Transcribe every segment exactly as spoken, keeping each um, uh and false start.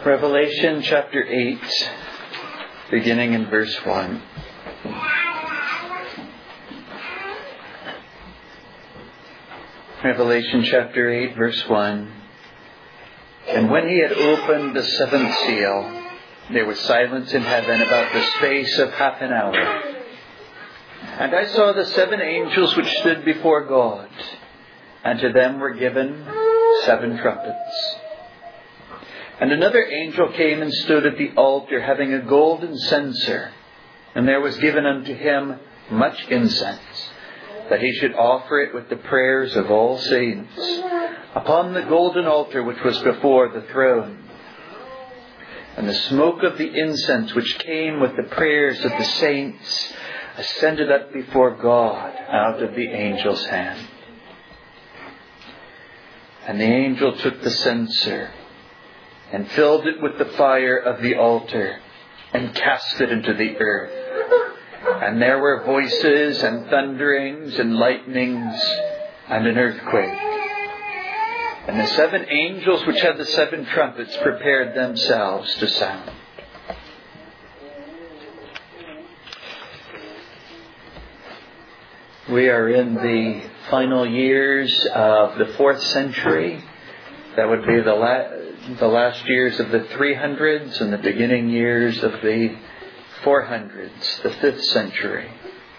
Revelation chapter eight, beginning in verse one. Revelation chapter eight, verse one. And when he had opened the seventh seal, there was silence in heaven about the space of half an hour. And I saw the seven angels which stood before God, and to them were given seven trumpets. And another angel came and stood at the altar, having a golden censer, and there was given unto him much incense, that he should offer it with the prayers of all saints, upon the golden altar which was before the throne. And the smoke of the incense which came with the prayers of the saints ascended up before God out of the angel's hand. And the angel took the censer and filled it with the fire of the altar and cast it into the earth. And there were voices and thunderings and lightnings and an earthquake. And the seven angels which had the seven trumpets prepared themselves to sound. We are in the final years of the fourth century. That would be the, la- the last years of the three hundreds and the beginning years of the four hundreds, the fifth century.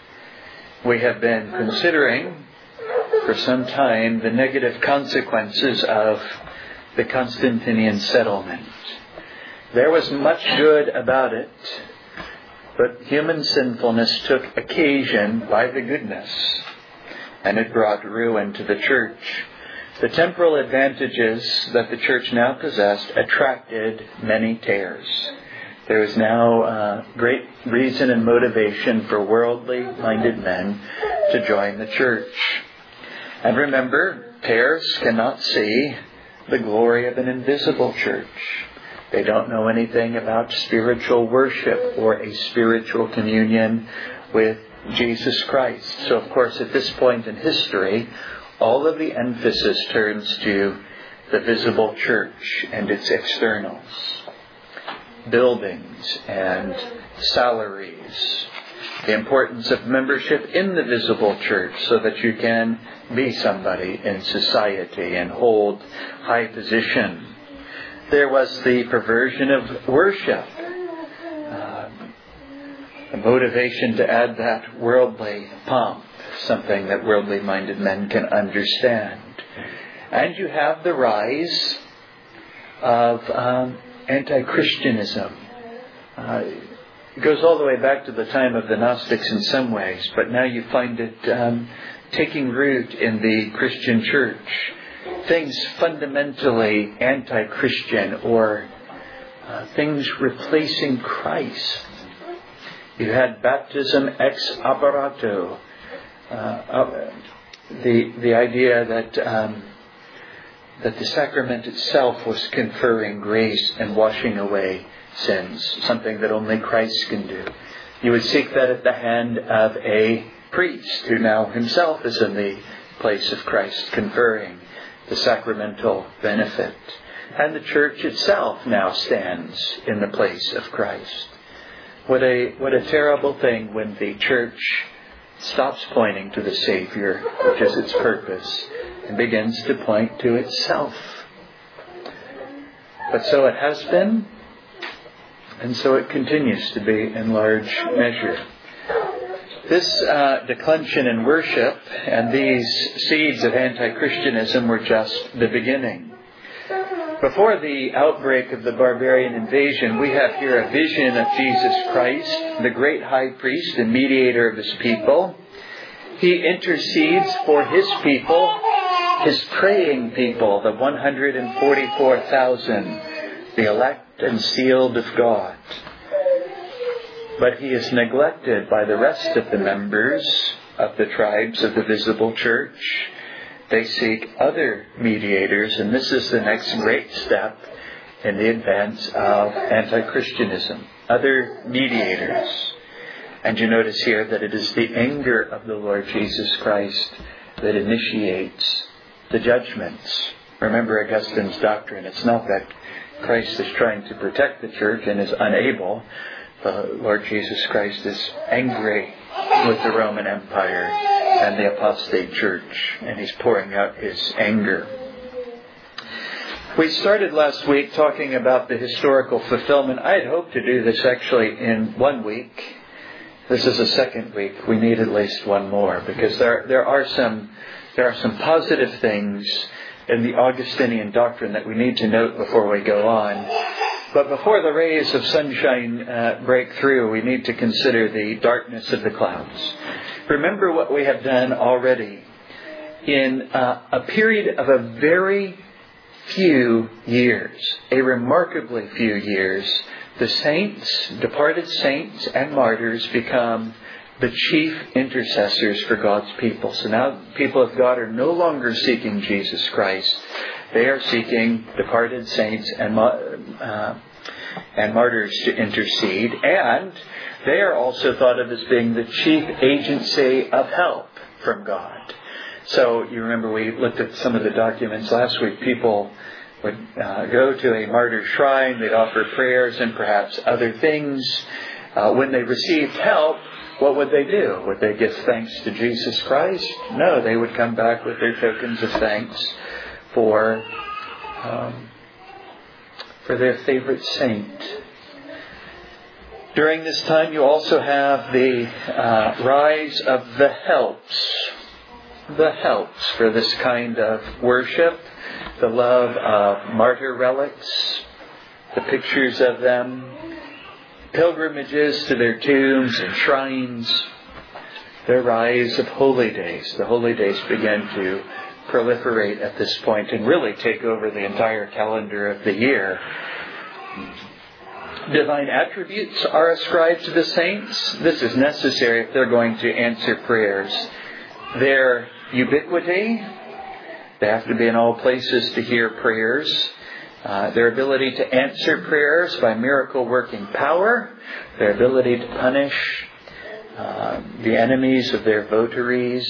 We have been considering for some time the negative consequences of the Constantinian settlement. There was much good about it, but human sinfulness took occasion by the goodness, and it brought ruin to the church. The temporal advantages that the church now possessed attracted many tares. There is now uh, great reason and motivation for worldly-minded men to join the church. And remember, tares cannot see the glory of an invisible church. They don't know anything about spiritual worship or a spiritual communion with Jesus Christ. So, of course, at this point in history, all of the emphasis turns to the visible church and its externals. Buildings and salaries. The importance of membership in the visible church so that you can be somebody in society and hold high position. There was the perversion of worship. Uh, the motivation to add that worldly pomp, something that worldly-minded men can understand. And you have the rise of um, anti-Christianism. Uh, it goes all the way back to the time of the Gnostics in some ways, but now you find it um, taking root in the Christian church. Things fundamentally anti-Christian or uh, things replacing Christ. You had baptism ex operato. Uh, uh, the the idea that um, that the sacrament itself was conferring grace and washing away sins, something that only Christ can do. You would seek that at the hand of a priest who now himself is in the place of Christ, conferring the sacramental benefit. And the church itself now stands in the place of Christ. What a what a terrible thing when the church stops pointing to the Savior, which is its purpose, and begins to point to itself. But so it has been, and so it continues to be in large measure. This uh, declension in worship and these seeds of anti-Christianism were just the beginning. Before the outbreak of the barbarian invasion, we have here a vision of Jesus Christ, the great high priest and mediator of his people. He intercedes for his people, his praying people, the one hundred forty-four thousand, the elect and sealed of God. But he is neglected by the rest of the members of the tribes of the visible church. They seek other mediators, and this is the next great step in the advance of anti-Christianism. Other mediators. And you notice here that it is the anger of the Lord Jesus Christ that initiates the judgments. Remember Augustine's doctrine. It's not that Christ is trying to protect the church and is unable. The Lord Jesus Christ is angry with the Roman Empire and the apostate church, and He's pouring out His anger. We started last week talking about the historical fulfillment. I had hoped to do this actually in one week. This is the second week. We need at least one more, because there there are some there are some positive things in the Augustinian doctrine that we need to note before we go on. But before the rays of sunshine uh, break through, we need to consider the darkness of the clouds. Remember what we have done already. In uh, a period of a very few years, a remarkably few years, the saints, departed saints and martyrs become the chief intercessors for God's people. So now people of God are no longer seeking Jesus Christ. They are seeking departed saints and uh, and martyrs to intercede. And they are also thought of as being the chief agency of help from God. So you remember we looked at some of the documents last week. People would uh, go to a martyr shrine. They'd offer prayers and perhaps other things. Uh, when they received help, what would they do? Would they give thanks to Jesus Christ? No, they would come back with their tokens of thanks for um, for their favorite saint. During this time, you also have the uh, rise of the helps. The helps for this kind of worship. The love of martyr relics. The pictures of them. Pilgrimages to their tombs and shrines. The rise of holy days. The holy days began to proliferate at this point and really take over the entire calendar of the year. Divine attributes are ascribed to the saints. This is necessary if they're going to answer prayers. Their ubiquity. They have to be in all places to hear prayers. Uh, their ability to answer prayers by miracle-working power. Their ability to punish uh, the enemies of their votaries,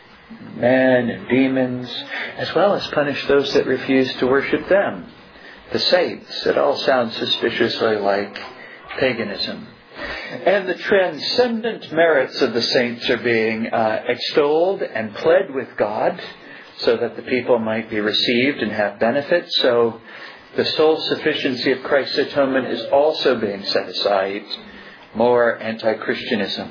men and demons, as well as punish those that refuse to worship them, the saints. It all sounds suspiciously like paganism. And the transcendent merits of the saints are being uh, extolled and pled with God so that the people might be received and have benefits. So the sole sufficiency of Christ's atonement is also being set aside. More anti-Christianism.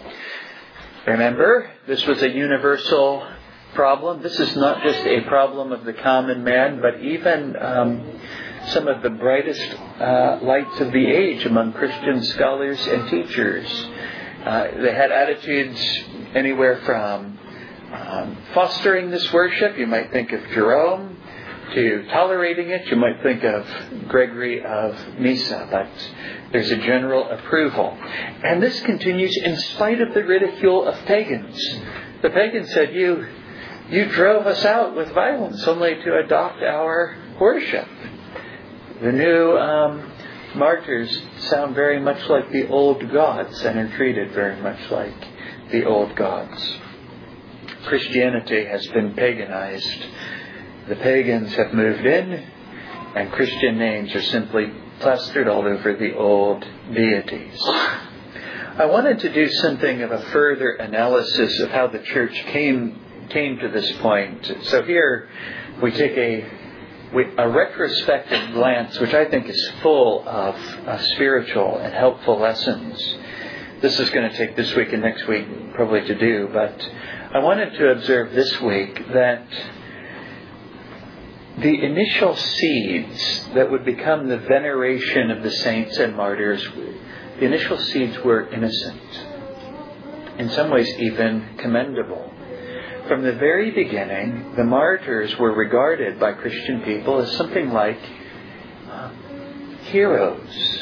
Remember, this was a universal problem. This is not just a problem of the common man, but even um, some of the brightest uh, lights of the age among Christian scholars and teachers. Uh, they had attitudes anywhere from um, fostering this worship. You might think of Jerome. To tolerating it, you might think of Gregory of Nyssa, but there's a general approval. And this continues in spite of the ridicule of pagans. The pagans said, you, you drove us out with violence only to adopt our worship. The new um, martyrs sound very much like the old gods and are treated very much like the old gods. Christianity has been paganized. The pagans have moved in, and Christian names are simply plastered all over the old deities. I wanted to do something of a further analysis of how the church came came to this point. So here we take a a retrospective glance, which I think is full of uh, spiritual and helpful lessons. This is going to take this week and next week probably to do, but I wanted to observe this week that the initial seeds that would become the veneration of the saints and martyrs, the initial seeds were innocent. In some ways even commendable. From the very beginning, the martyrs were regarded by Christian people as something like uh, heroes,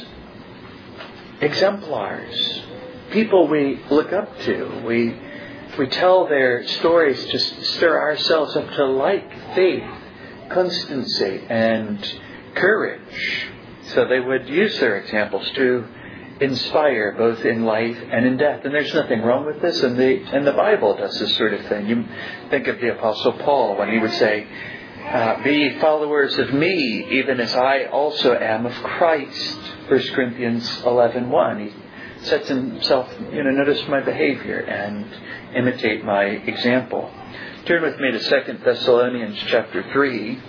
exemplars, people we look up to. We, we tell their stories to stir ourselves up to like faith, constancy and courage. So they would use their examples to inspire both in life and in death. And there's nothing wrong with this. And the and the Bible does this sort of thing. You think of the Apostle Paul when he would say, Uh, be followers of me, even as I also am of Christ. First Corinthians eleven one. He sets himself, you know, notice my behavior and imitate my example. Turn with me to Second Thessalonians chapter three.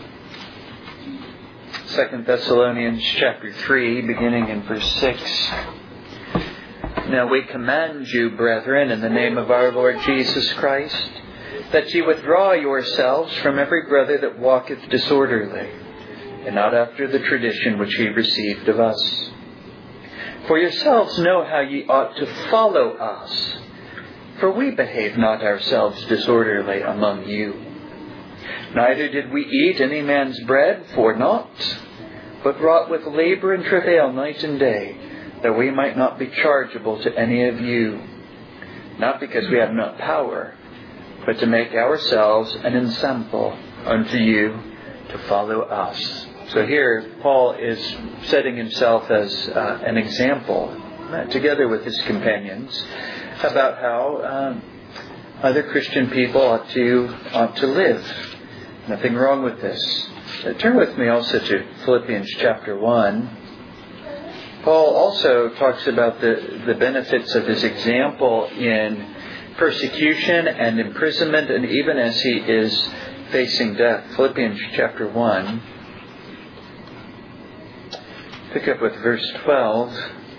Second Thessalonians chapter three, beginning in verse six. Now we command you, brethren, in the name of our Lord Jesus Christ, that ye withdraw yourselves from every brother that walketh disorderly, and not after the tradition which ye received of us. For yourselves know how ye ought to follow us, for we behave not ourselves disorderly among you. Neither did we eat any man's bread for naught, but wrought with labor and travail night and day, that we might not be chargeable to any of you, not because we have not power, but to make ourselves an ensample unto you to follow us. So here Paul is setting himself as uh, an example, uh, together with his companions, about how uh, other Christian people ought to ought to live. Nothing wrong with this. Uh, turn with me also to Philippians chapter one. Paul also talks about the, the benefits of his example in persecution and imprisonment, and even as he is facing death. Philippians chapter one. Pick up with verse twelve.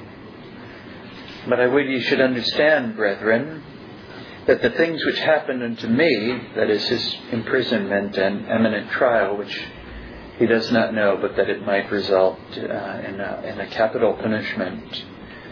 But I would ye should understand, brethren, that the things which happened unto me, that is his imprisonment and imminent trial, which he does not know, but that it might result uh, in, a, in a capital punishment,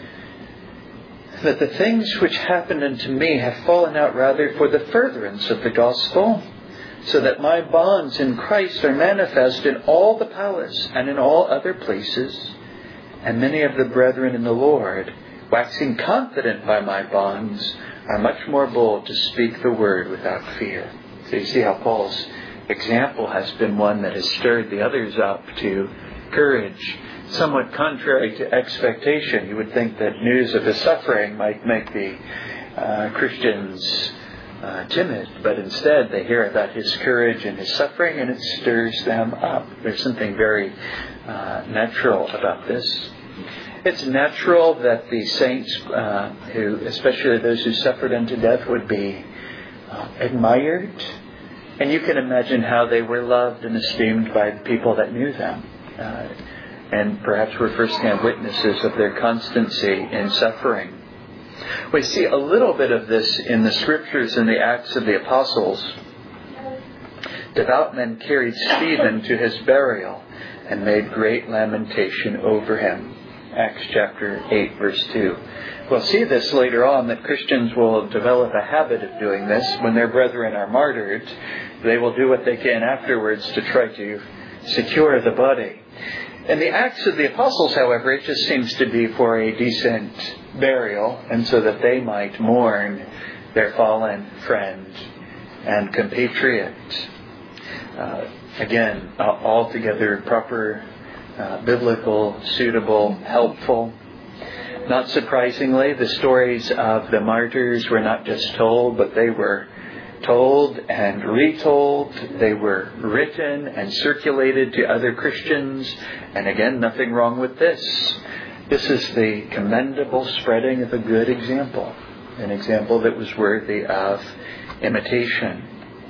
that the things which happened unto me have fallen out rather for the furtherance of the gospel, so that my bonds in Christ are manifest in all the palace and in all other places, and many of the brethren in the Lord, waxing confident by my bonds, are much more bold to speak the word without fear. So you see how Paul's example has been one that has stirred the others up to courage. Somewhat contrary to expectation, you would think that news of his suffering might make the uh, Christians uh, timid, but instead they hear about his courage and his suffering, and it stirs them up. There's something very uh, natural about this. It's natural that the saints, uh, who, especially those who suffered unto death, would be uh, admired, and you can imagine how they were loved and esteemed by people that knew them. Uh, and perhaps were first-hand witnesses of their constancy in suffering. We see a little bit of this in the Scriptures in the Acts of the Apostles. Devout men carried Stephen to his burial and made great lamentation over him. Acts chapter eight, verse two. We'll see this later on, that Christians will develop a habit of doing this. When their brethren are martyred, they will do what they can afterwards to try to secure the body. In the Acts of the Apostles, however, it just seems to be for a decent burial, and so that they might mourn their fallen friend and compatriot. Uh, again, uh, altogether proper, uh, biblical, suitable, helpful. Not surprisingly, the stories of the martyrs were not just told, but they were told and retold. They were written and circulated to other Christians. And again, nothing wrong with this. This is the commendable spreading of a good example. An example that was worthy of imitation.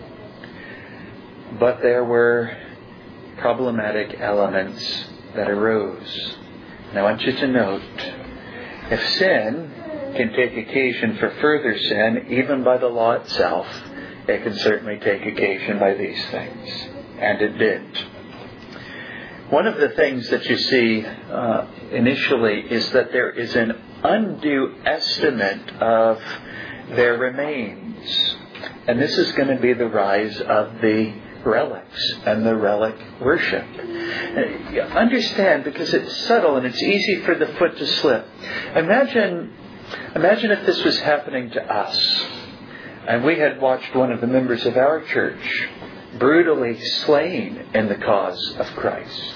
But there were problematic elements that arose. And I want you to note, if sin can take occasion for further sin, even by the law itself, it can certainly take occasion by these things. And it did. One of the things that you see uh, initially is that there is an undue estimate of their remains. And this is going to be the rise of the relics and the relic worship. Uh, understand, because it's subtle and it's easy for the foot to slip. Imagine, imagine if this was happening to us, and we had watched one of the members of our church brutally slain in the cause of Christ,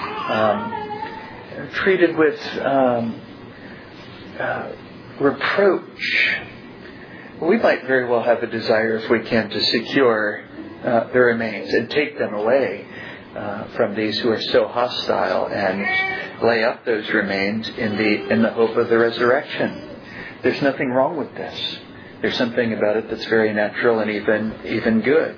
um, treated with um, uh, reproach. We might very well have a desire, if we can, to secure uh, the remains and take them away uh, from these who are so hostile, and lay up those remains in the in the hope of the resurrection. There's nothing wrong with this. There's something about it that's very natural and even even good.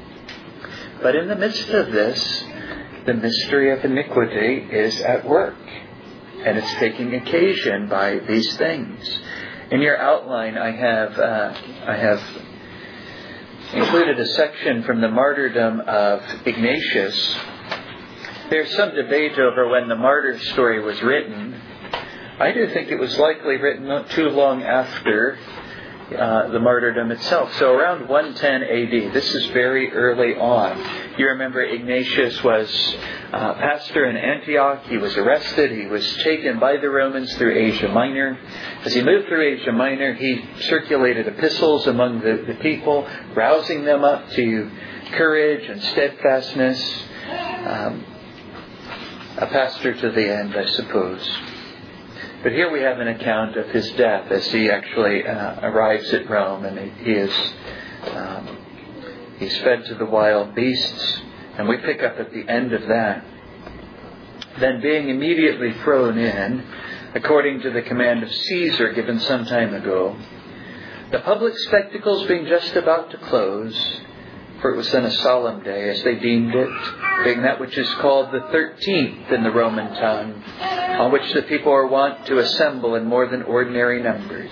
But in the midst of this, the mystery of iniquity is at work, and it's taking occasion by these things. In your outline, I have uh, I have included a section from the martyrdom of Ignatius. There's some debate over when the martyr story was written. I do think it was likely written not too long after uh, the martyrdom itself. So around one ten A D. This is very early on. You remember Ignatius was uh, pastor in Antioch. He was arrested. He was taken by the Romans through Asia Minor. As he moved through Asia Minor, he circulated epistles among the, the people, rousing them up to courage and steadfastness. Um, a pastor to the end, I suppose. But here we have an account of his death as he actually uh, arrives at Rome, and he is um, he's fed to the wild beasts, and we pick up at the end of that. Then, being immediately thrown in, according to the command of Caesar given some time ago, the public spectacles being just about to close, for it was then a solemn day, as they deemed it, being that which is called the thirteenth in the Roman tongue, on which the people are wont to assemble in more than ordinary numbers.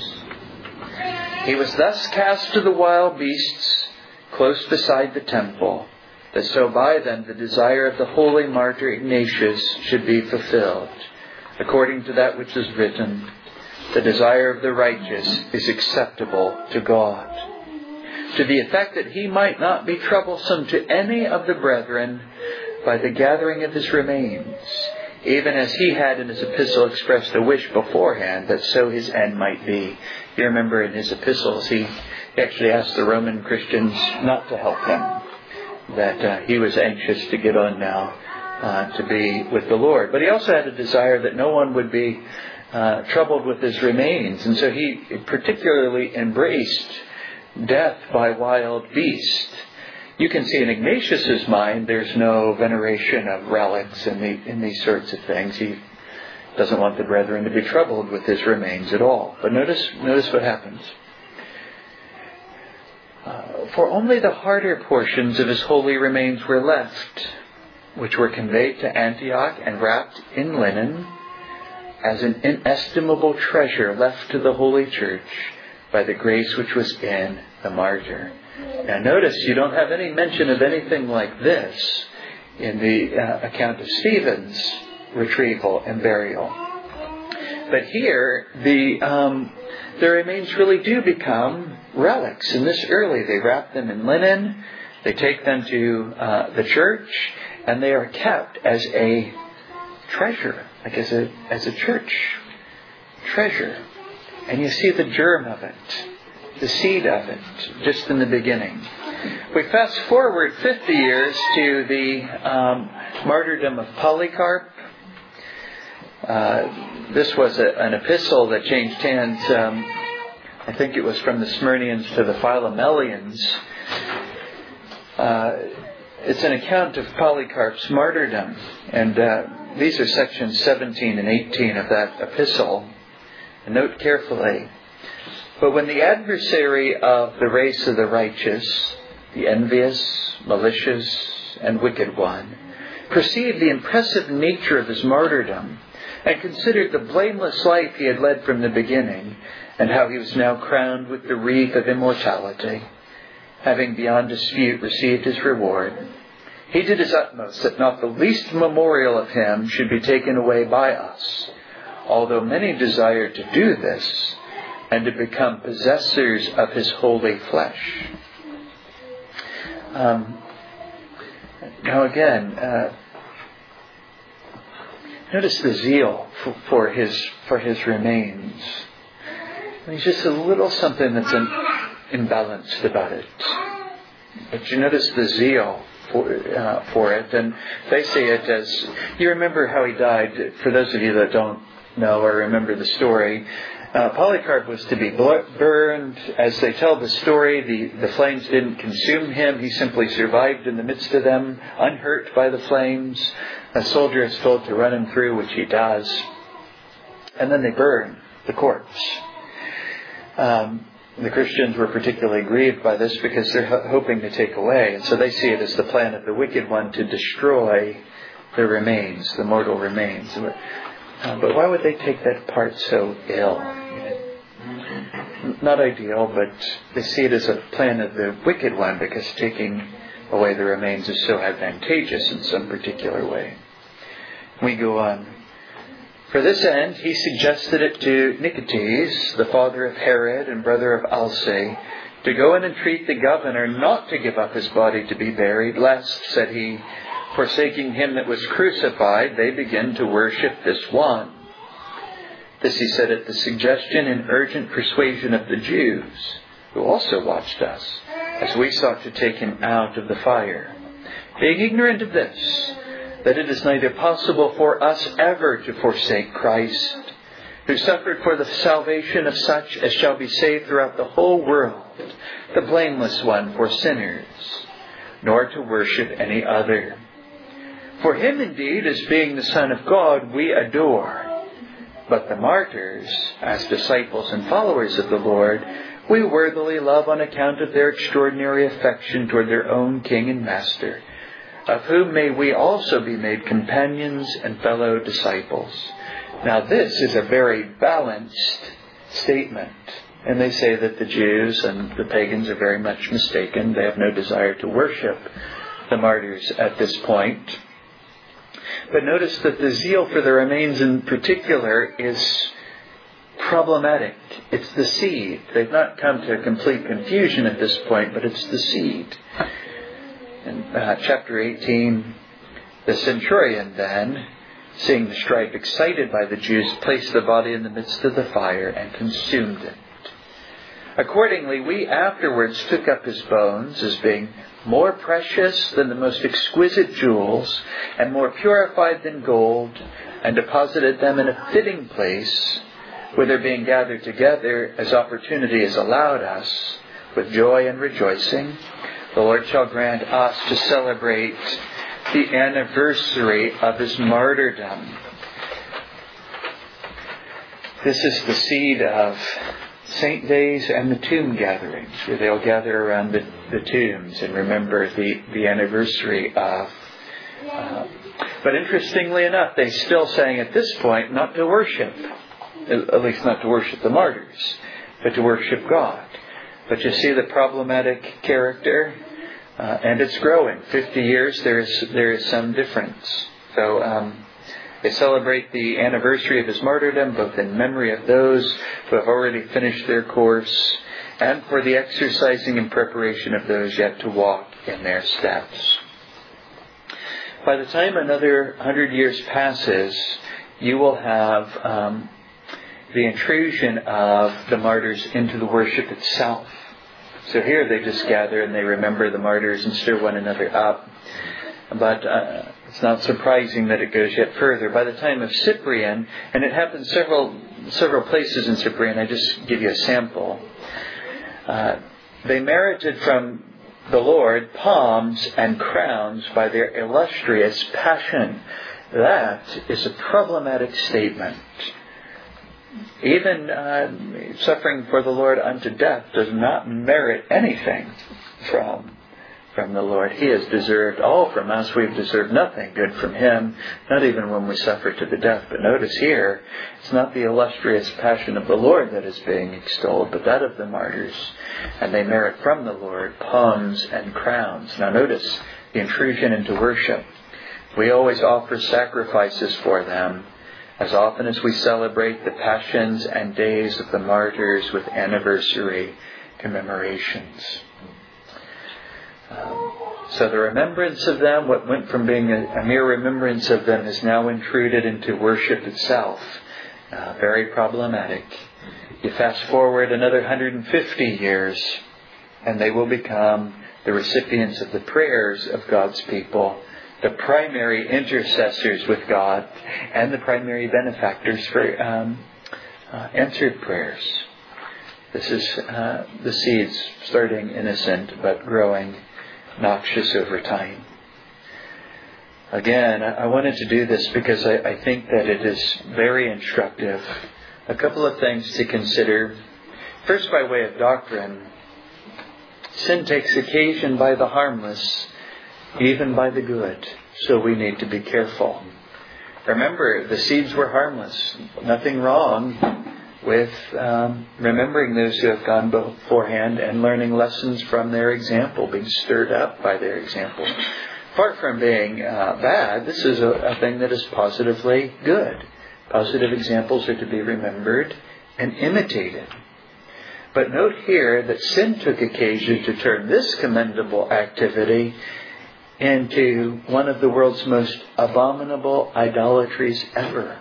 He was thus cast to the wild beasts, close beside the temple, that so by them the desire of the holy martyr Ignatius should be fulfilled, according to that which is written, the desire of the righteous is acceptable to God. To the effect that he might not be troublesome to any of the brethren by the gathering of his remains, even as he had in his epistle expressed a wish beforehand that so his end might be. You remember in his epistles he actually asked the Roman Christians not to help him, that uh, he was anxious to get on now uh, to be with the Lord. But he also had a desire that no one would be uh, troubled with his remains, and so he particularly embraced death by wild beast. You can see in Ignatius's mind there's no veneration of relics in, the, in these sorts of things. He doesn't want the brethren to be troubled with his remains at all. But notice, notice what happens. Uh, for only the harder portions of his holy remains were left, which were conveyed to Antioch and wrapped in linen, as an inestimable treasure left to the holy church, by the grace which was in the martyr. Now notice you don't have any mention of anything like this in the uh, account of Stephen's retrieval and burial. But here, the um, the remains really do become relics. And this early, they wrap them in linen, they take them to uh, the church, and they are kept as a treasure, like as a as a church treasure. And you see the germ of it, the seed of it, just in the beginning. We fast forward fifty years to the um, martyrdom of Polycarp. Uh, this was a, an epistle that changed hands. Um, I think it was from the Smyrnians to the Philomelians. Uh, it's an account of Polycarp's martyrdom. And uh, these are sections seventeen and eighteen of that epistle. Note carefully. But when the adversary of the race of the righteous, the envious, malicious, and wicked one, perceived the impressive nature of his martyrdom, and considered the blameless life he had led from the beginning, and how he was now crowned with the wreath of immortality, having beyond dispute received his reward, he did his utmost that not the least memorial of him should be taken away by us, although many desired to do this, and to become possessors of his holy flesh. Um, now again, uh, notice the zeal for, for his for his remains. There's just a little something that's in, imbalanced about it. But you notice the zeal for uh, for it, and they say it as, you remember how he died. For those of you that don't know or remember the story, Uh, Polycarp was to be burned. As they tell the story, the, the flames didn't consume him. He simply survived in the midst of them, unhurt by the flames. A soldier is told to run him through, which he does. And then they burn the corpse. Um, the Christians were particularly grieved by this because they're ho- hoping to take away. And so they see it as the plan of the wicked one to destroy the remains, the mortal remains. Uh, but why would they take that part so ill? Not ideal, but they see it as a plan of the wicked one because taking away the remains is so advantageous in some particular way. We go on. For this end, he suggested it to Nicetes, the father of Herod and brother of Alce, to go and entreat the governor not to give up his body to be buried, lest, said he, forsaking him that was crucified, they begin to worship this one. This he said at the suggestion and urgent persuasion of the Jews, who also watched us, as we sought to take him out of the fire. Being ignorant of this, that it is neither possible for us ever to forsake Christ, who suffered for the salvation of such as shall be saved throughout the whole world, the blameless one for sinners, nor to worship any other. For him indeed, as being the Son of God, we adore. But the martyrs, as disciples and followers of the Lord, we worthily love on account of their extraordinary affection toward their own King and Master, of whom may we also be made companions and fellow disciples. Now this is a very balanced statement. And they say that the Jews and the pagans are very much mistaken. They have no desire to worship the martyrs at this point. But notice that the zeal for the remains in particular is problematic. It's the seed. They've not come to complete confusion at this point, but it's the seed. In uh, chapter eighteen, the centurion then, seeing the strife, excited by the Jews, placed the body in the midst of the fire and consumed it. Accordingly, we afterwards took up his bones as being more precious than the most exquisite jewels and more purified than gold, and deposited them in a fitting place, whither being gathered together as opportunity is allowed us, with joy and rejoicing, the Lord shall grant us to celebrate the anniversary of his martyrdom. This is the seed of Saint days and the tomb gatherings, where they'll gather around the, the tombs and remember the, the anniversary of. Uh, but interestingly enough, they still saying at this point not to worship, at least not to worship the martyrs, but to worship God. But you see the problematic character, uh, and it's growing. Fifty years, there is there is some difference. So. Um, They celebrate the anniversary of his martyrdom, both in memory of those who have already finished their course, and for the exercising and preparation of those yet to walk in their steps. By the time another hundred years passes, you will have um, the intrusion of the martyrs into the worship itself. So here they just gather and they remember the martyrs and stir one another up. But uh, it's not surprising that it goes yet further. By the time of Cyprian, and it happens several several places in Cyprian, I just give you a sample. Uh, they merited from the Lord palms and crowns by their illustrious passion. That is a problematic statement. Even uh, suffering for the Lord unto death does not merit anything from From the Lord. He has deserved all from us. We've deserved nothing good from Him, not even when we suffer to the death. But notice here, it's not the illustrious passion of the Lord that is being extolled, but that of the martyrs. And they merit from the Lord palms and crowns. Now notice the intrusion into worship. We always offer sacrifices for them, as often as we celebrate the passions and days of the martyrs with anniversary commemorations. Um, so the remembrance of them, what went from being a, a mere remembrance of them, is now intruded into worship itself. Uh, very problematic. You fast forward another one hundred fifty years, and they will become the recipients of the prayers of God's people, the primary intercessors with God, and the primary benefactors for um, uh, answered prayers. This is uh, the seeds starting innocent but growing noxious over time. Again, I wanted to do this because I, I think that it is very instructive. A couple of things to consider. First, by way of doctrine, sin takes occasion by the harmless, even by the good. So we need to be careful. Remember, the seeds were harmless. Nothing wrong with um, remembering those who have gone beforehand and learning lessons from their example, being stirred up by their example. Apart from being uh, bad, this is a, a thing that is positively good. Positive examples are to be remembered and imitated. But note here that sin took occasion to turn this commendable activity into one of the world's most abominable idolatries ever.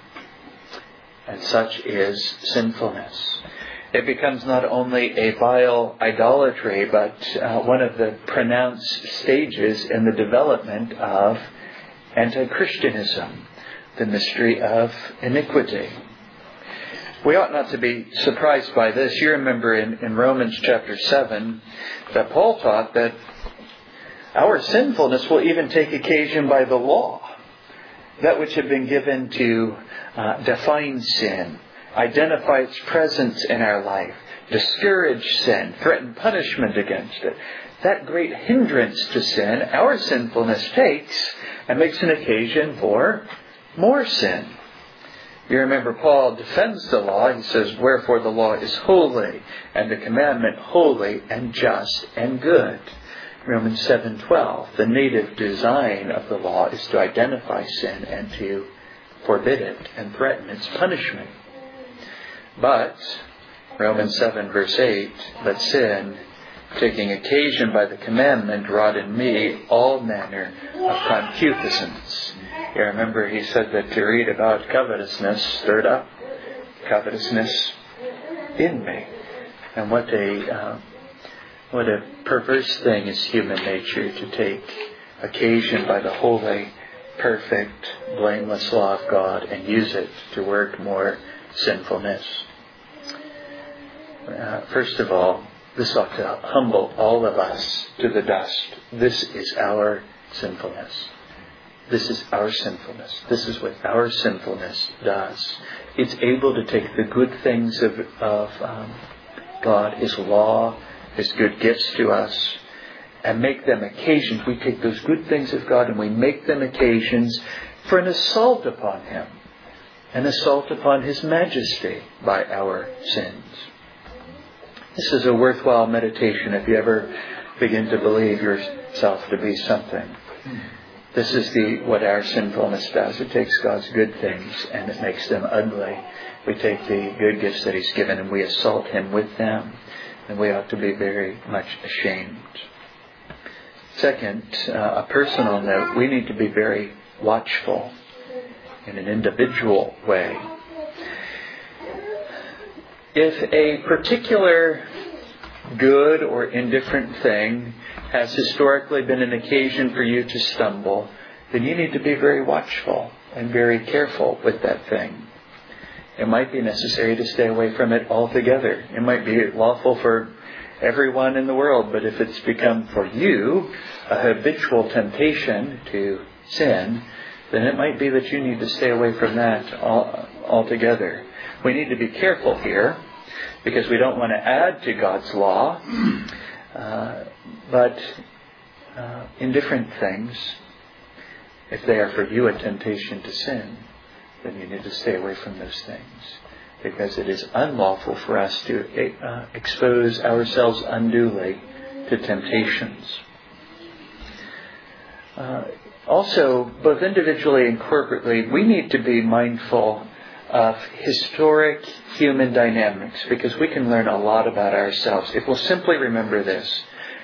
And such is sinfulness. It becomes not only a vile idolatry, but uh, one of the pronounced stages in the development of anti-Christianism, the mystery of iniquity. We ought not to be surprised by this. You remember in, in Romans chapter seven that Paul taught that our sinfulness will even take occasion by the law, that which had been given to uh, define sin, identify its presence in our life, discourage sin, threaten punishment against it. That great hindrance to sin, our sinfulness takes and makes an occasion for more sin. You remember Paul defends the law. He says, wherefore the law is holy, and the commandment holy and just and good. Romans seven twelve. The native design of the law is to identify sin and to forbid it and threaten its punishment. But Romans seven verse eight, but sin, taking occasion by the commandment, wrought in me all manner of concupiscence. You remember he said that to read about covetousness stirred up covetousness in me. And what a uh, what a perverse thing is human nature, to take occasion by the holy, perfect, blameless law of God and use it to work more sinfulness. Uh, first of all, this ought to humble all of us to the dust. This is our sinfulness. This is our sinfulness. This is what our sinfulness does. It's able to take the good things of, of um, God, His law, His good gifts to us, and make them occasions. We take those good things of God and we make them occasions for an assault upon Him, an assault upon His majesty by our sins. This is a worthwhile meditation if you ever begin to believe yourself to be something. This is the what our sinfulness does. It takes God's good things and it makes them ugly. We take the good gifts that He's given and we assault Him with them. And we ought to be very much ashamed. Second, uh, a personal note, we need to be very watchful in an individual way. If a particular good or indifferent thing has historically been an occasion for you to stumble, then you need to be very watchful and very careful with that thing. It might be necessary to stay away from it altogether. It might be lawful for everyone in the world, but if it's become for you a habitual temptation to sin, then it might be that you need to stay away from that altogether. We need to be careful here because we don't want to add to God's law, uh, but uh, indifferent things, if they are for you a temptation to sin, then you need to stay away from those things, because it is unlawful for us to uh, expose ourselves unduly to temptations. Uh, also, both individually and corporately, we need to be mindful of historic human dynamics, because we can learn a lot about ourselves if we'll simply remember this.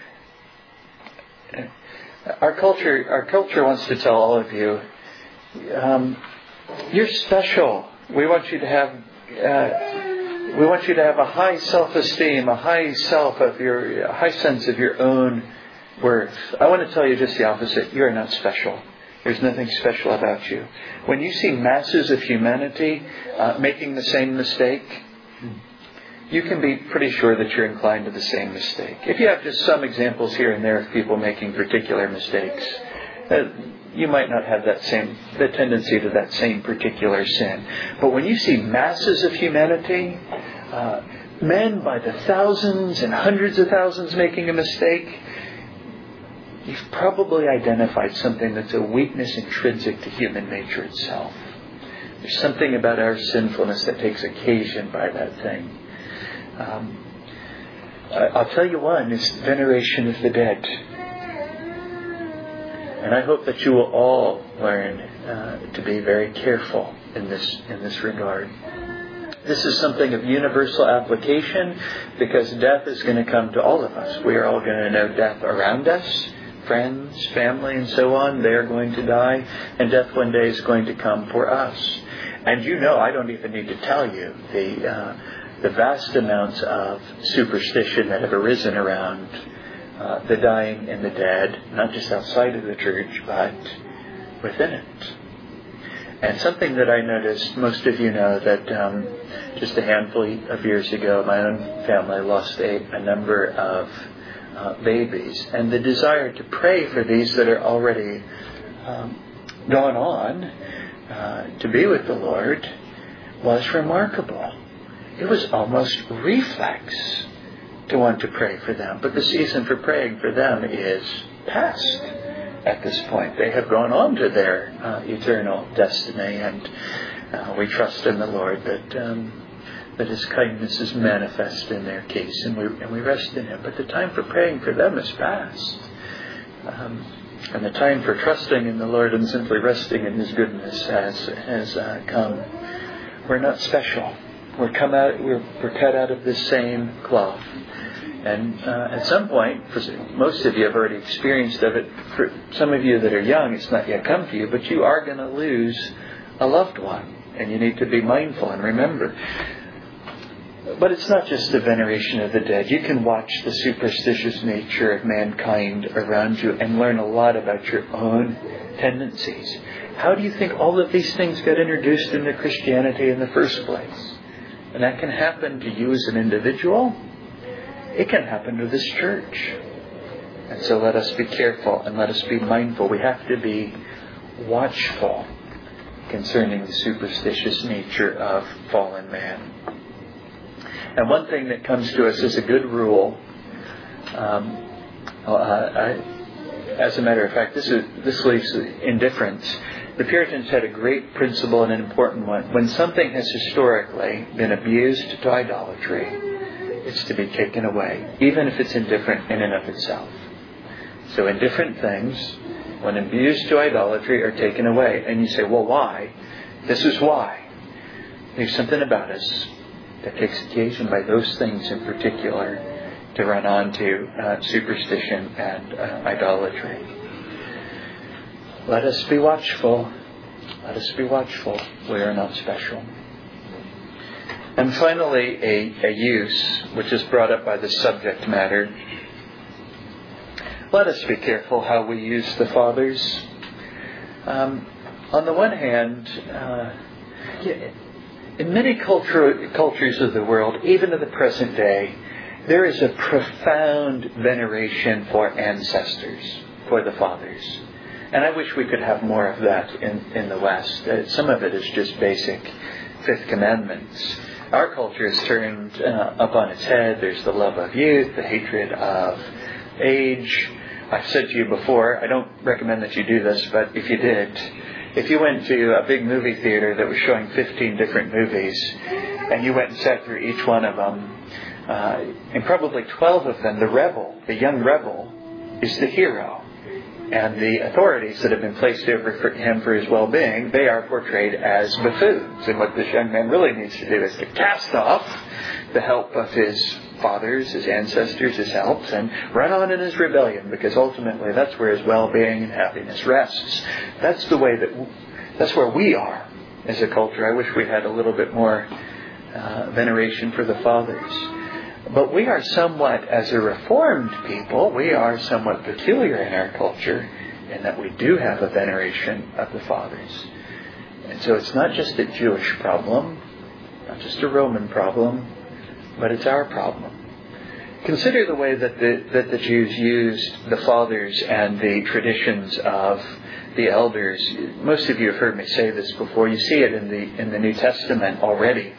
Our culture, our culture wants to tell all of you, um, you're special. We want you to have, uh, we want you to have a high self-esteem, a high self of your, a high sense of your own worth. I want to tell you just the opposite. You are not special. There's nothing special about you. When you see masses of humanity uh, making the same mistake, you can be pretty sure that you're inclined to the same mistake. If you have just some examples here and there of people making particular mistakes, uh, you might not have that same the tendency to that same particular sin. But when you see masses of humanity, uh, men by the thousands and hundreds of thousands making a mistake, you've probably identified something that's a weakness intrinsic to human nature itself. There's something about our sinfulness that takes occasion by that thing. Um, I'll tell you one, is veneration of the dead. And I hope that you will all learn uh, to be very careful in this in this regard. This is something of universal application because death is going to come to all of us. We are all going to know death around us. Friends, family, and so on, they are going to die. And death one day is going to come for us. And you know, I don't even need to tell you, the uh, the vast amounts of superstition that have arisen around uh, the dying and the dead, not just outside of the church, but within it. And something that I noticed, most of you know that um, just a handful of years ago, my own family lost a, a number of uh, babies. And the desire to pray for these that are already um, gone on uh, to be with the Lord was remarkable. It was almost reflex to want to pray for them. But the season for praying for them is past at this point. They have gone on to their uh, eternal destiny, and uh, we trust in the Lord that um, that His kindness is manifest in their case, and we and we rest in Him. But the time for praying for them is past, um, and the time for trusting in the Lord and simply resting in His goodness has has uh, come. We're not special. We're come out. We're, we're cut out of the same cloth. And uh, at some point, for most of you have already experienced of it. For some of you that are young, it's not yet come to you, but you are going to lose a loved one. And you need to be mindful and remember. But it's not just the veneration of the dead. You can watch the superstitious nature of mankind around you and learn a lot about your own tendencies. How do you think all of these things got introduced into Christianity in the first place? And that can happen to you as an individual. It can happen to this church. And so let us be careful and let us be mindful. We have to be watchful concerning the superstitious nature of fallen man. And one thing that comes to us as a good rule, um, uh, I, as a matter of fact, this is this leaves indifference. The Puritans had a great principle and an important one. When something has historically been abused to idolatry, it's to be taken away, even if it's indifferent in and of itself. So indifferent things, when abused to idolatry, are taken away. And you say, well, why? This is why. There's something about us that takes occasion by those things in particular to run on to uh, superstition and uh, idolatry. Let us be watchful. Let us be watchful. We are not special. And finally, a, a use, which is brought up by the subject matter. Let us be careful how we use the fathers. Um, on the one hand, uh, in many culture, cultures of the world, even to the present day, there is a profound veneration for ancestors, for the fathers. And I wish we could have more of that in, in the West. Uh, some of it is just basic Fifth Commandments. Our culture is turned uh, up on its head. There's the love of youth, the hatred of age. I've said to you before, I don't recommend that you do this, but if you did, if you went to a big movie theater that was showing fifteen different movies, and you went and sat through each one of them, uh, and probably twelve of them, the rebel, the young rebel, is the hero. And the authorities that have been placed over for him for his well-being, they are portrayed as buffoons. And what this young man really needs to do is to cast off the help of his fathers, his ancestors, his helps, and run on in his rebellion, because ultimately that's where his well-being and happiness rests. That's the way that, that's where we are as a culture. I wish we had a little bit more uh, veneration for the fathers. But we are somewhat, as a Reformed people, we are somewhat peculiar in our culture in that we do have a veneration of the fathers. And so it's not just a Jewish problem, not just a Roman problem, but it's our problem. Consider the way that the that the Jews used the fathers and the traditions of the elders. Most of you have heard me say this before. You see it in the in the New Testament already.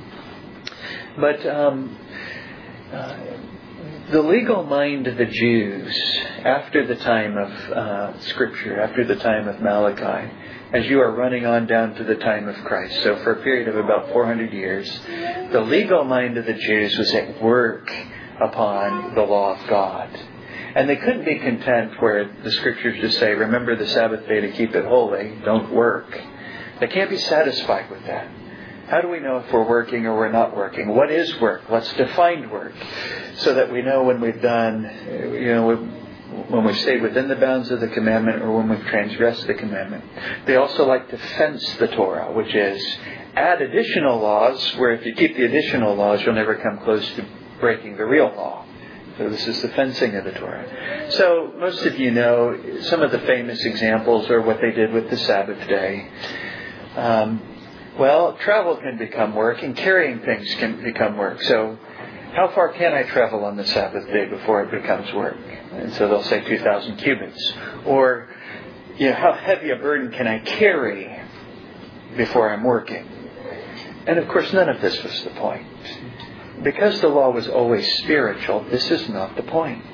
But um, uh, the legal mind of the Jews after the time of uh, Scripture, after the time of Malachi, as you are running on down to the time of Christ, so for a period of about four hundred years, the legal mind of the Jews was at work upon the law of God. And they couldn't be content where the Scriptures just say, remember the Sabbath day to keep it holy, don't work. They can't be satisfied with that. How do we know if we're working or we're not working? What is work? Let's define work so that we know when we've done, you know, when we've stayed within the bounds of the commandment or when we've transgressed the commandment. They also like to fence the Torah, which is add additional laws, where if you keep the additional laws, you'll never come close to breaking the real law. So this is the fencing of the Torah. So most of you know some of the famous examples are what they did with the Sabbath day. Um, well, travel can become work and carrying things can become work. So how far can I travel on the Sabbath day before it becomes work? And so they'll say two thousand cubits. Or, you know, how heavy a burden can I carry before I'm working? And of course, none of this was the point. Because the law was always spiritual, this is not the point.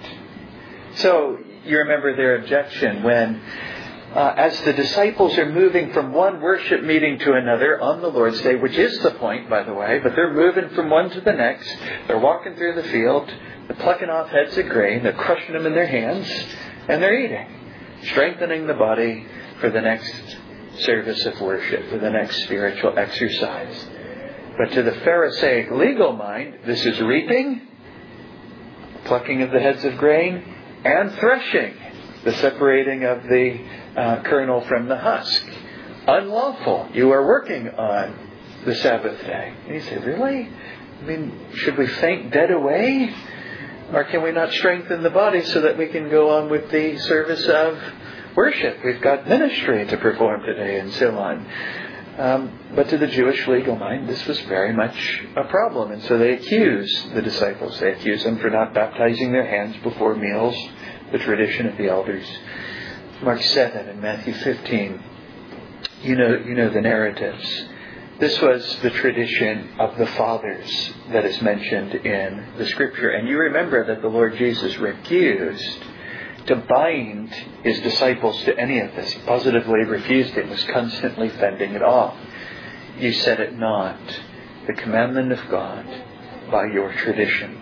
So you remember their objection when, uh, as the disciples are moving from one worship meeting to another on the Lord's Day, which is the point, by the way, but they're moving from one to the next. They're walking through the field. They're plucking off heads of grain. They're crushing them in their hands. And they're eating. Strengthening the body for the next service of worship, for the next spiritual exercise. But to the Pharisaic legal mind, this is reaping, plucking of the heads of grain, and threshing, the separating of the uh, kernel from the husk. Unlawful. You are working on the Sabbath day. And you say, really? I mean, should we faint dead away? Or can we not strengthen the body so that we can go on with the service of worship? We've got ministry to perform today and so on. Um, but to the Jewish legal mind, this was very much a problem. And so they accused the disciples. They accused them for not baptizing their hands before meals, the tradition of the elders. Mark seven and Matthew fifteen. You know, you know the narratives. This was the tradition of the fathers that is mentioned in the Scripture. And you remember that the Lord Jesus refused to bind His disciples to any of this. He positively refused it and was constantly fending it off. You set it not, the commandment of God, by your tradition.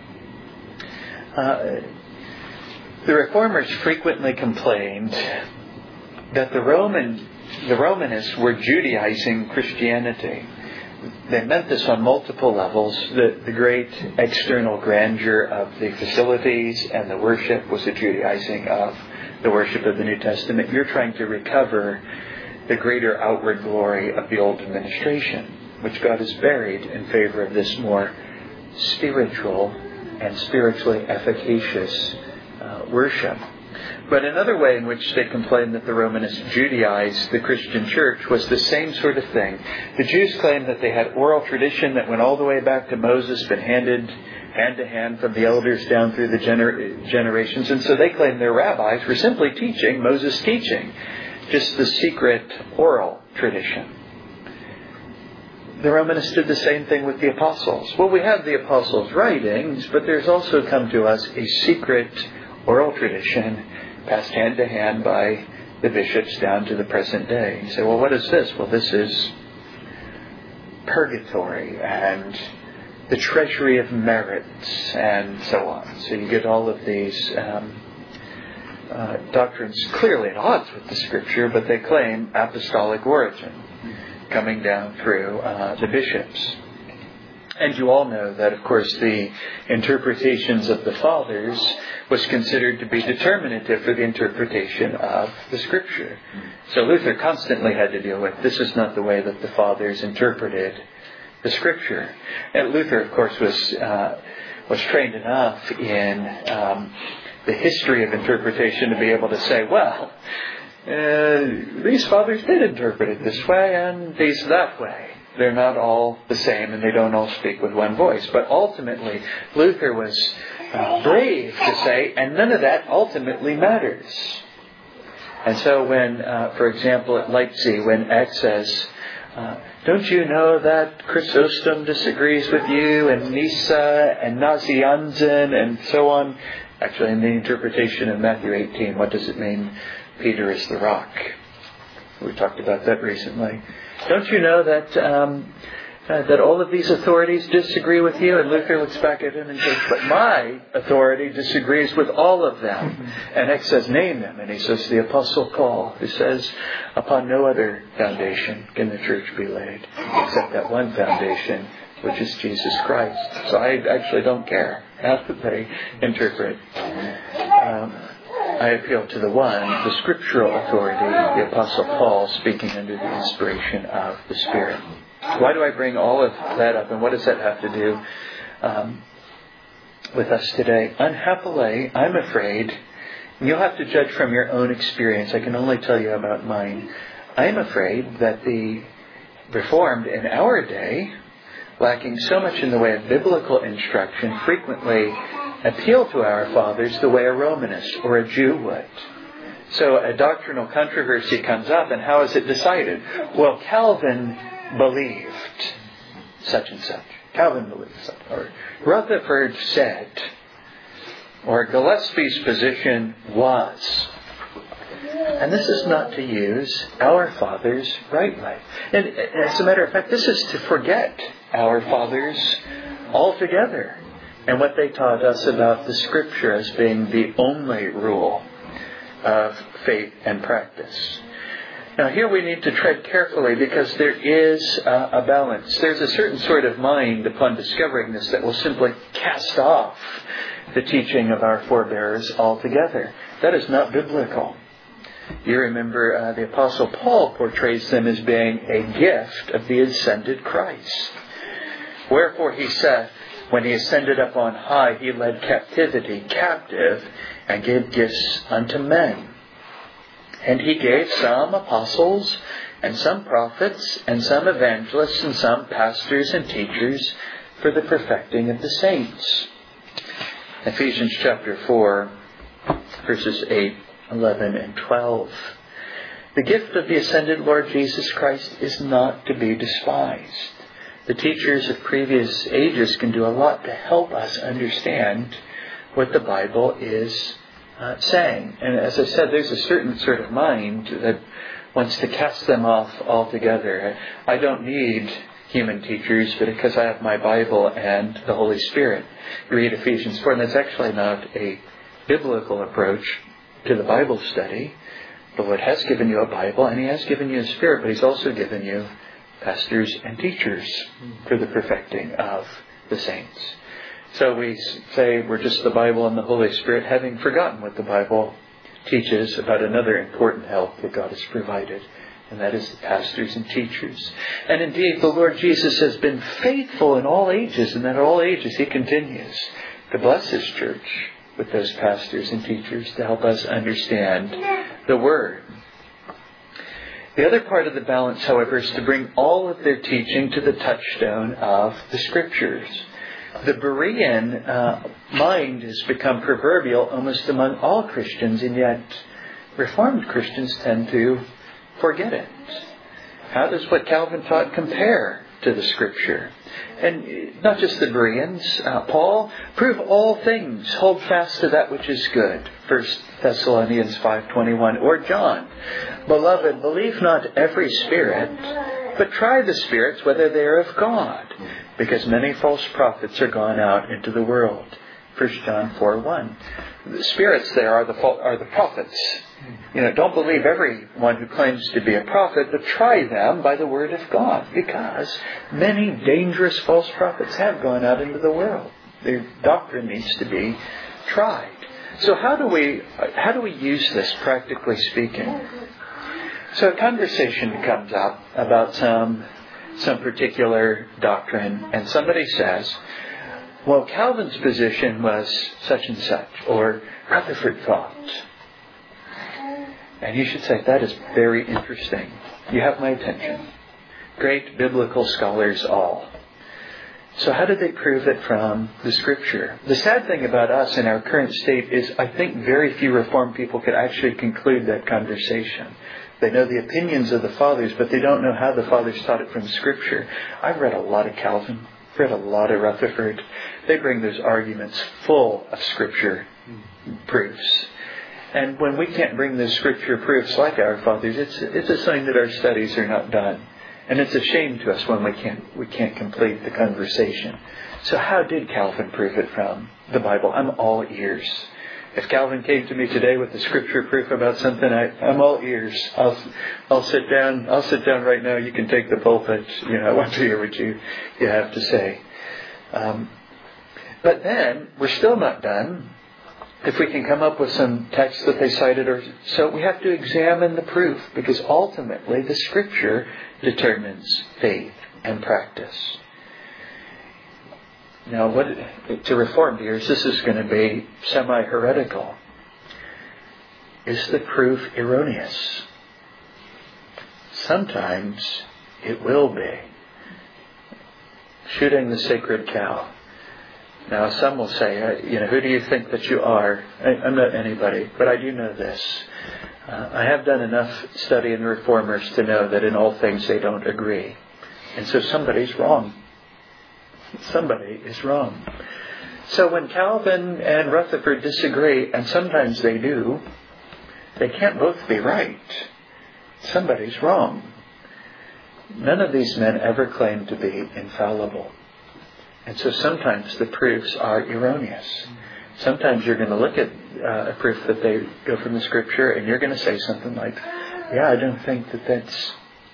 Uh, the Reformers frequently complained that the Roman the Romanists were Judaizing Christianity. They meant this on multiple levels. The, the great external grandeur of the facilities and the worship was a Judaizing of the worship of the New Testament. You're trying to recover the greater outward glory of the old administration, which God has buried in favor of this more spiritual and spiritually efficacious uh, worship. But another way in which they complained that the Romanists Judaized the Christian church was the same sort of thing. The Jews claimed that they had oral tradition that went all the way back to Moses, been handed hand to hand from the elders down through the gener- generations. And so they claimed their rabbis were simply teaching Moses' teaching, just the secret oral tradition. The Romanists did the same thing with the apostles. Well, we have the apostles' writings, but there's also come to us a secret oral tradition passed hand to hand by the bishops down to the present day. You say, well, what is this? Well, this is purgatory and the treasury of merits and so on. So you get all of these um, uh, doctrines clearly at odds with the Scripture, but they claim apostolic origin coming down through uh, the bishops. And you all know that, of course, the interpretations of the fathers was considered to be determinative for the interpretation of the Scripture. So Luther constantly had to deal with, this is not the way that the fathers interpreted the Scripture. And Luther, of course, was uh, was trained enough in um, the history of interpretation to be able to say, well, uh, these fathers did interpret it this way and these that way. They're not all the same and they don't all speak with one voice. But ultimately, Luther was uh, brave to say, and none of that ultimately matters. And so when, uh, for example, at Leipzig, when Eck says, uh, don't you know that Chrysostom disagrees with you, and Nyssa, and Nazianzen, and so on? Actually, in the interpretation of Matthew eighteen, what does it mean? Peter is the rock. We talked about that recently. Don't you know that um, uh, that all of these authorities disagree with you? And Luther looks back at him and says, but my authority disagrees with all of them. And Eck says, name them. And he says, the Apostle Paul, who says, upon no other foundation can the church be laid, except that one foundation, which is Jesus Christ. So I actually don't care how they interpret. Um, I appeal to the one, the scriptural authority, the Apostle Paul, speaking under the inspiration of the Spirit. Why do I bring all of that up, and what does that have to do um, with us today? Unhappily, I'm afraid, and you'll have to judge from your own experience. I can only tell you about mine. I'm afraid that the Reformed in our day, lacking so much in the way of biblical instruction, frequently appeal to our fathers the way a Romanist or a Jew would. So a doctrinal controversy comes up, and how is it decided? Well, Calvin believed such and such. Calvin believed such. Or Rutherford said. Or Gillespie's position was. And this is not to use our fathers rightly. And as a matter of fact, this is to forget our fathers altogether and what they taught us about the Scripture as being the only rule of faith and practice. Now here we need to tread carefully, because there is uh, a balance. There's a certain sort of mind upon discovering this that will simply cast off the teaching of our forebears altogether. That is not biblical. You remember uh, the Apostle Paul portrays them as being a gift of the ascended Christ. Wherefore he said, when he ascended up on high, he led captivity captive and gave gifts unto men. And he gave some apostles, and some prophets, and some evangelists, and some pastors and teachers for the perfecting of the saints. Ephesians chapter four, verses eight, eleven, and twelve. The gift of the ascended Lord Jesus Christ is not to be despised. The teachers of previous ages can do a lot to help us understand what the Bible is uh, saying. And as I said, there's a certain sort of mind that wants to cast them off altogether. I don't need human teachers, but because I have my Bible and the Holy Spirit. You read Ephesians four, and that's actually not a biblical approach to the Bible study. The Lord has given you a Bible, and He has given you a Spirit, but He's also given you pastors and teachers for the perfecting of the saints. So we say we're just the Bible and the Holy Spirit, having forgotten what the Bible teaches about another important help that God has provided, and that is the pastors and teachers. And indeed, the Lord Jesus has been faithful in all ages, and in all ages He continues to bless His church with those pastors and teachers to help us understand the Word. The other part of the balance, however, is to bring all of their teaching to the touchstone of the Scriptures. The Berean uh, mind has become proverbial almost among all Christians, and yet Reformed Christians tend to forget it. How does what Calvin taught compare to the Scripture? And not just the Bereans. Uh, Paul, prove all things, hold fast to that which is good. First Thessalonians five twenty-one. Or John, beloved, believe not every spirit, but try the spirits whether they are of God, because many false prophets are gone out into the world. First John four one. The spirits there are the are the prophets. You know, don't believe everyone who claims to be a prophet, but try them by the word of God, because many dangerous false prophets have gone out into the world. Their doctrine needs to be tried. So how do we how do we use this, practically speaking? So a conversation comes up about some some particular doctrine, and somebody says, well, Calvin's position was such and such, or Rutherford thought. And you should say, that is very interesting. You have my attention. Great biblical scholars all. So how did they prove it from the Scripture? The sad thing about us in our current state is I think very few Reformed people could actually conclude that conversation. They know the opinions of the Fathers, but they don't know how the Fathers taught it from Scripture. I've read a lot of Calvin. I've read a lot of Rutherford. They bring those arguments full of Scripture proofs. And when we can't bring those Scripture proofs like our Fathers, it's it's a sign that our studies are not done. And it's a shame to us when we can't we can't complete the conversation. So how did Calvin prove it from the Bible? I'm all ears. If Calvin came to me today with a Scripture proof about something, I, I'm all ears. I'll I'll sit down. I'll sit down right now. You can take the pulpit. You know, I want to hear what you you have to say. Um, but then we're still not done. If we can come up with some text that they cited, or so, we have to examine the proof, because ultimately the Scripture determines faith and practice. Now, what to Reformed ears, this is going to be semi-heretical. Is the proof erroneous? Sometimes it will be. Shooting the sacred cow. Now, some will say, you know, who do you think that you are? I, I'm not anybody, but I do know this. Uh, I have done enough study in the Reformers to know that in all things they don't agree. And so somebody's wrong. Somebody is wrong. So when Calvin and Rutherford disagree, and sometimes they do, they can't both be right. Somebody's wrong. None of these men ever claimed to be infallible. And so sometimes the proofs are erroneous. Sometimes you're going to look at uh, a proof that they go from the Scripture, and you're going to say something like, yeah, I don't think that that's...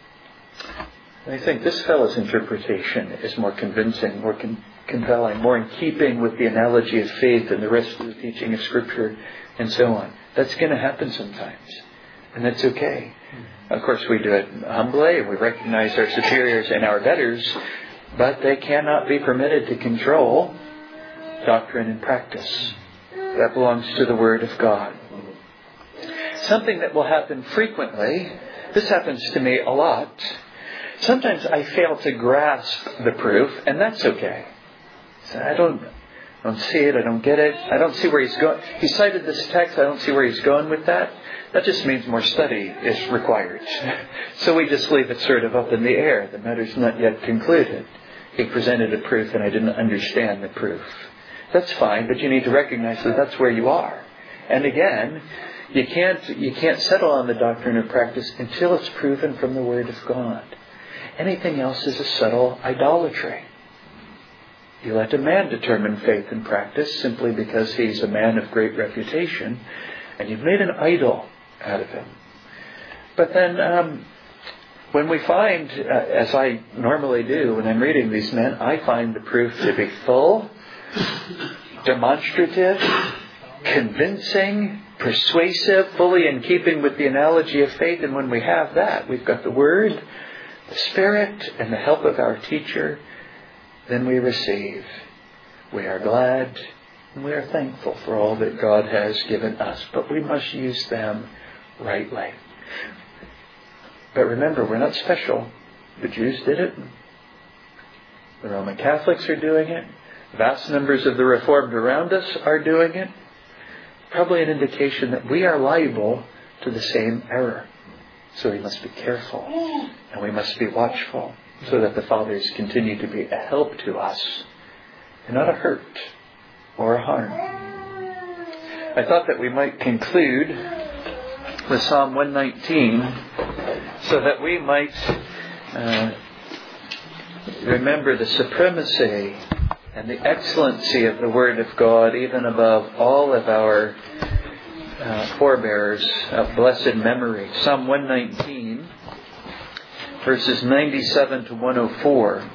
I think this fellow's interpretation is more convincing, more con- compelling, more in keeping with the analogy of faith and the rest of the teaching of Scripture, and so on. That's going to happen sometimes. And that's okay. Of course, we do it humbly, and we recognize our superiors and our betters, but they cannot be permitted to control doctrine and practice. That belongs to the Word of God. Something that will happen frequently, this happens to me a lot. Sometimes I fail to grasp the proof, and that's okay. So I don't, I don't see it, I don't get it, I don't see where he's going. He cited this text, I don't see where he's going with that. That just means more study is required. So we just leave it sort of up in the air. The matter's not yet concluded. He presented a proof and I didn't understand the proof. That's fine, but you need to recognize that that's where you are. And again, you can't you can't settle on the doctrine or practice until it's proven from the Word of God. Anything else is a subtle idolatry. You let a man determine faith and practice simply because he's a man of great reputation, and you've made an idol out of him. But then um, when we find, uh, as I normally do when I'm reading these men, I find the proof to be full, demonstrative, convincing, persuasive, fully in keeping with the analogy of faith. And when we have that, we've got the Word, the Spirit, and the help of our teacher, then we receive. We are glad and we are thankful for all that God has given us. But we must use them rightly. But remember, we're not special. The Jews did it. The Roman Catholics are doing it. Vast numbers of the Reformed around us are doing it. Probably an indication that we are liable to the same error. So we must be careful. And we must be watchful so that the Fathers continue to be a help to us and not a hurt or a harm. I thought that we might conclude with Psalm one nineteen so that we might uh, remember the supremacy and the excellency of the Word of God even above all of our uh, forebears of blessed memory. Psalm one nineteen, verses ninety-seven to one oh four.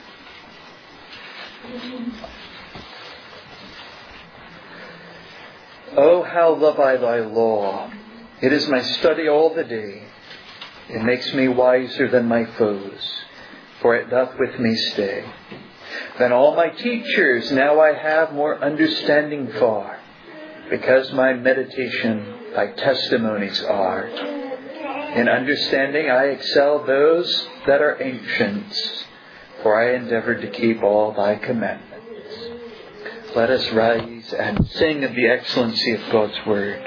Oh, how love I thy law! It is my study all the day. It makes me wiser than my foes, for it doth with me stay. Than all my teachers now I have more understanding far, because my meditation thy testimonies are. In understanding I excel those that are ancients, for I endeavored to keep all thy commandments. Let us rise and sing of the excellency of God's Word.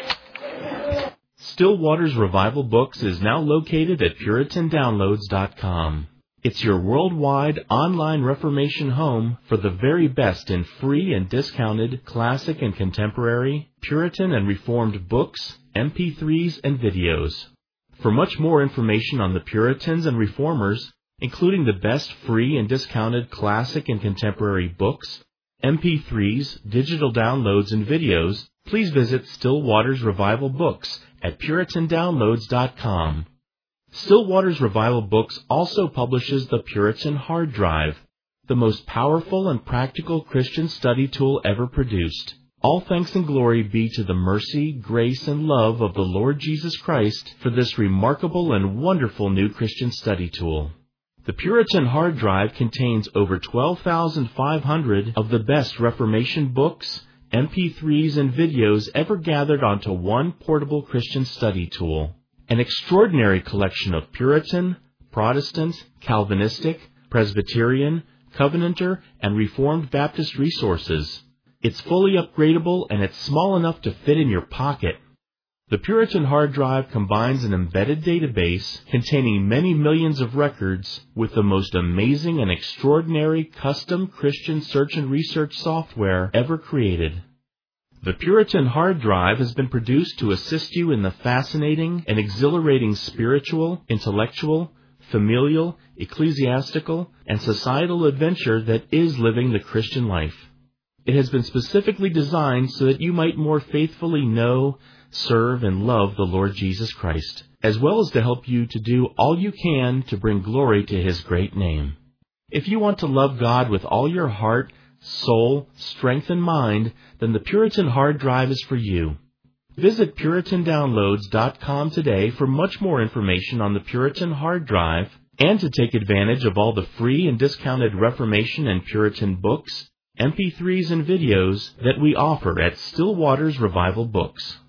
Still Waters Revival Books is now located at Puritan Downloads dot com. It's your worldwide online Reformation home for the very best in free and discounted classic and contemporary, Puritan and Reformed books, M P threes, and videos. For much more information on the Puritans and Reformers, including the best free and discounted classic and contemporary books, M P threes, digital downloads, and videos, please visit Still Waters Revival Books at Puritan Downloads dot com. Still Waters Revival Books also publishes the Puritan Hard Drive, the most powerful and practical Christian study tool ever produced. All thanks and glory be to the mercy, grace, and love of the Lord Jesus Christ for this remarkable and wonderful new Christian study tool. The Puritan Hard Drive contains over twelve thousand five hundred of the best Reformation books, M P threes, and videos ever gathered onto one portable Christian study tool. An extraordinary collection of Puritan, Protestant, Calvinistic, Presbyterian, Covenanter, and Reformed Baptist resources. It's fully upgradable and it's small enough to fit in your pocket. The Puritan Hard Drive combines an embedded database containing many millions of records with the most amazing and extraordinary custom Christian search and research software ever created. The Puritan Hard Drive has been produced to assist you in the fascinating and exhilarating spiritual, intellectual, familial, ecclesiastical, and societal adventure that is living the Christian life. It has been specifically designed so that you might more faithfully know, serve, and love the Lord Jesus Christ, as well as to help you to do all you can to bring glory to His great name. If you want to love God with all your heart, soul, strength, and mind, then the Puritan Hard Drive is for you. Visit Puritan Downloads dot com today for much more information on the Puritan Hard Drive and to take advantage of all the free and discounted Reformation and Puritan books, M P threes, and videos that we offer at Still Waters Revival Books.